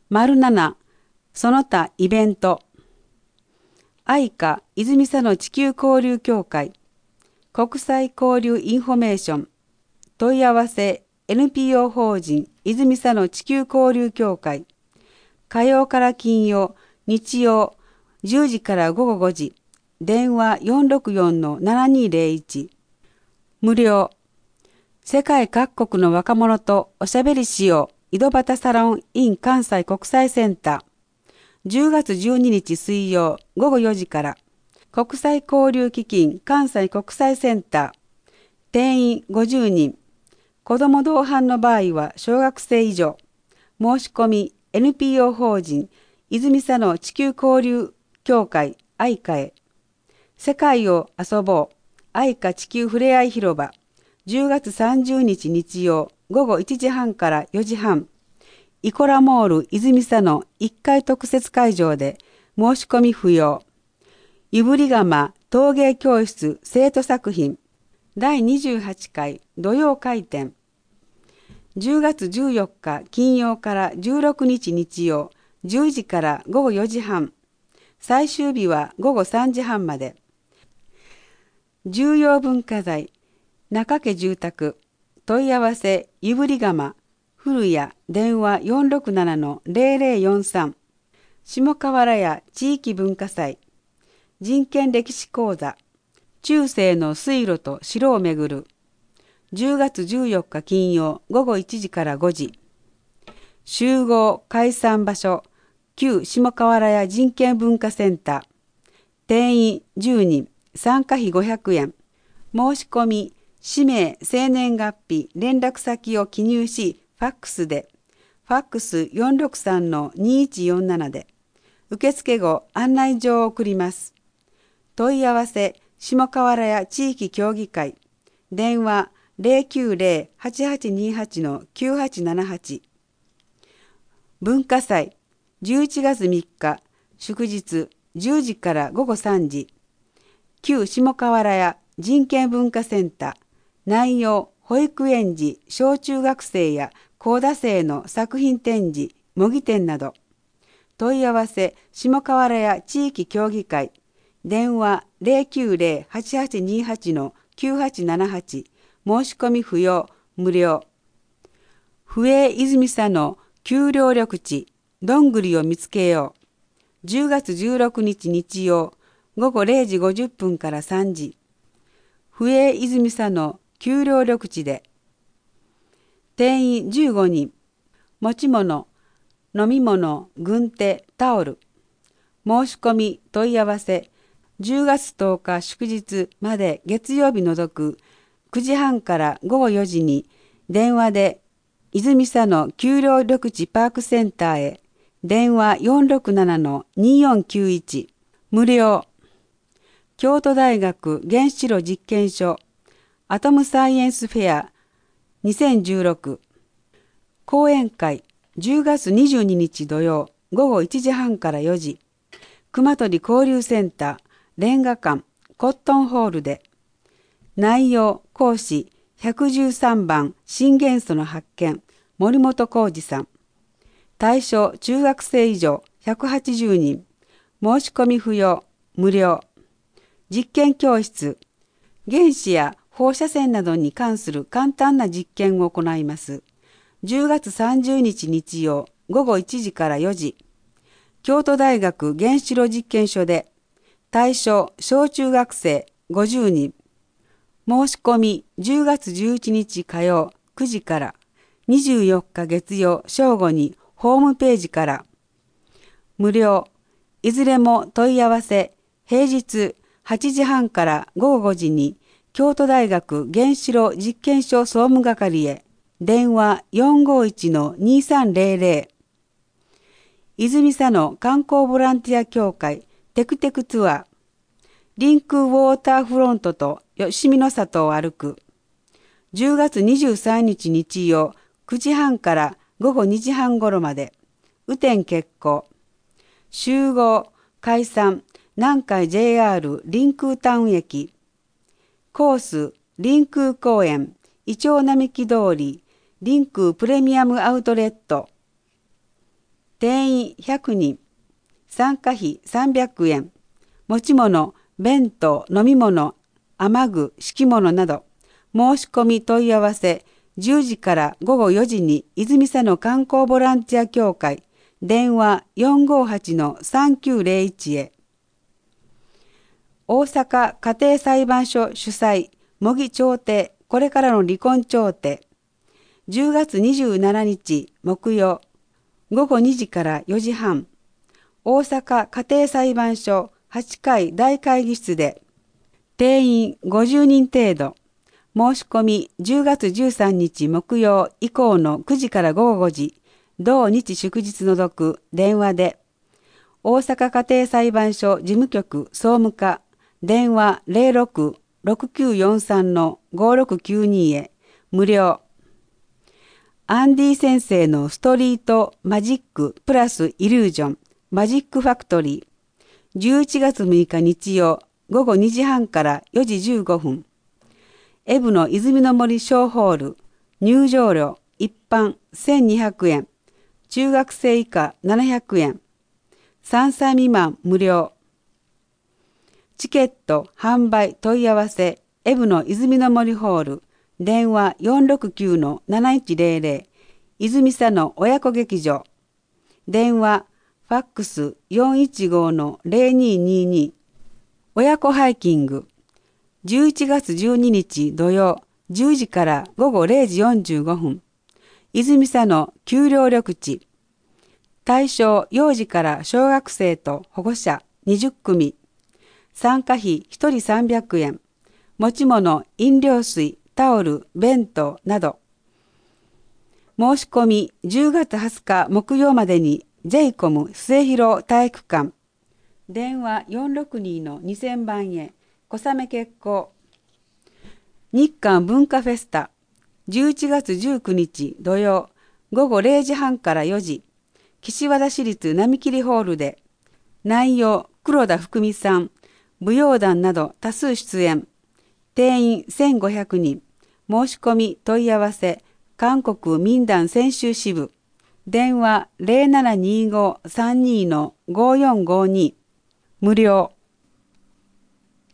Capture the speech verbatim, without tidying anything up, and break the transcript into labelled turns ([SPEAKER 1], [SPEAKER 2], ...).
[SPEAKER 1] なな、その他イベント。愛花泉佐野地球交流協会、国際交流インフォメーション、問い合わせ エヌピーオー 法人泉佐野地球交流協会、火曜から金曜、日曜、じゅうじから午後ごじ、電話 よんろくよんのななにーぜろいち、無料。世界各国の若者とおしゃべりしよう、井戸端サロン in 関西国際センター。じゅうがつじゅうににち水曜午後よじから、国際交流基金関西国際センター。定員ごじゅうにん。子ども同伴の場合は小学生以上。申し込み エヌピーオー 法人泉佐野地球交流協会愛花へ。世界を遊ぼう愛花地球ふれあい広場。じゅうがつさんじゅうにち日曜午後いちじはんからよじはん。イコラモール泉佐野いっかい特設会場で申し込み不要。いぶりがま陶芸教室生徒作品だいにじゅうはちかい土曜開展。じゅうがつじゅうよっか金曜からじゅうろくにち日曜じゅうじから午後よじはん。最終日は午後さんじはんまで。重要文化財中家住宅問い合わせいぶりがま古谷電話 よんろくななのぜろぜろよんさん。下河原屋地域文化祭人権歴史講座中世の水路と城をめぐる。じゅうがつじゅうよっか金曜午後いちじからごじ。集合解散場所旧下河原屋人権文化センター。定員じゅうにん、参加費ごひゃくえん。申し込み氏名生年月日連絡先を記入しファックスで、ファックス よんろくさんのにいちよんなな で、受付後案内状を送ります。問い合わせ、下河原屋地域協議会、電話 ゼロきゅうゼロ はちはちにはちのきゅうはちななはち。文化祭、じゅういちがつみっか、祝日、じゅうじから午後さんじ。旧下河原屋人権文化センター、内容、保育園児、小中学生や高田生の作品展示、模擬店など。問い合わせ、下河原屋地域協議会、電話 ゼロきゅうゼロ はちはちにはちのきゅうはちななはち、申し込み不要、無料。不営泉佐野丘陵緑地、どんぐりを見つけよう。じゅうがつじゅうろくにち日曜、午後れいじごじゅっぷんからさんじ。不営泉佐野丘陵緑地で。定員じゅうごにん。持ち物、飲み物、軍手、タオル。申し込み、問い合わせ、じゅうがつとおか祝日まで月曜日除くくじはんから午後よじに電話で泉佐野丘陵緑地パークセンターへ電話 よんろくななのによんきゅういち無料。京都大学原子炉実験所アトムサイエンスフェアにせんじゅうろく講演会じゅうがつにじゅうににち土曜午後いちじはんからよじ熊取交流センターレンガ館コットンホールで。内容講師ひゃくじゅうさんばん新元素の発見森本浩二さん。対象中学生以上ひゃくはちじゅうにん。申し込み不要無料。実験教室原子や放射線などに関する簡単な実験を行います。じゅうがつさんじゅうにち日曜午後いちじからよじ。京都大学原子炉実験所で。対象小中学生ごじゅうにん。申し込みじゅうがつじゅういちにち火曜くじからにじゅうよっか月曜正午にホームページから。無料。いずれも問い合わせ平日はちじはんからごごごじに京都大学原子炉実験所総務係へ電話 よんごいちのにさんぜろぜろ。泉佐野観光ボランティア協会テクテクツアーリンクウォーターフロントと吉見の里を歩く。じゅうがつにじゅうさんにち日曜くじはんからごごにじはん頃まで。雨天決行。集合解散南海 ジェイアール リンクータウン駅。コースリンクー公園イチョウ並木通りリンクープレミアムアウトレット。定みひゃくにん、参加費さんびゃくえん、持ち物、弁当、飲み物、雨具、敷物など、申し込み問い合わせ、じゅうじからごごよじに泉佐野観光ボランティア協会、電話 よんごはちのさんきゅうゼロいち へ。大阪家庭裁判所主催、模擬調停、これからの離婚調停。じゅうがつにじゅうしちにち木曜、ごごにじからよじはん、大阪家庭裁判所はちかい大会議室で、定員ごじゅうにん程度、申し込みじゅうがつじゅうさんにち木曜以降のくじからごごごじ、同日祝日除く電話で、大阪家庭裁判所事務局総務課、電話 ゼロろく ろくきゅうよんさん ごろくきゅうに へ、無料。アンディ先生のストリートマジックプラスイリュージョンマジックファクトリー、じゅういちがつむいか日曜ごごにじはんからよじじゅうごふん、エブの泉の森小ホール、入場料一般せんにひゃくえん、中学生以下ななひゃくえん、さんさい未満無料。チケット販売問い合わせ、エブの泉の森ホール、電話 よんろくきゅうのなないちゼロゼロ、泉佐野親子劇場、電話、ファックス よんいちごのゼロににに、親子ハイキング、じゅういちがつじゅうににち土曜じゅうじからごごれいじよんじゅうごふん、泉佐野丘陵緑地、対象幼児から小学生と保護者にじゅっくみ、参加費ひとりさんびゃくえん、持ち物飲料水、タオル、弁当など。申し込みじゅうがつはつか木曜までに ジェイコム 末広体育館、電話 よんろくにのにせんばんへ、小雨決行。日韓文化フェスタ、じゅういちがつじゅうくにち土曜ごごれいじはんからよじ、岸和田市立並切ホールで、内容黒田福美さん、舞踊団など多数出演、定員せんごひゃくにん、申し込み問い合わせ、韓国民団専修支部、電話 ゼロななにごさんにのごよんごに、無料。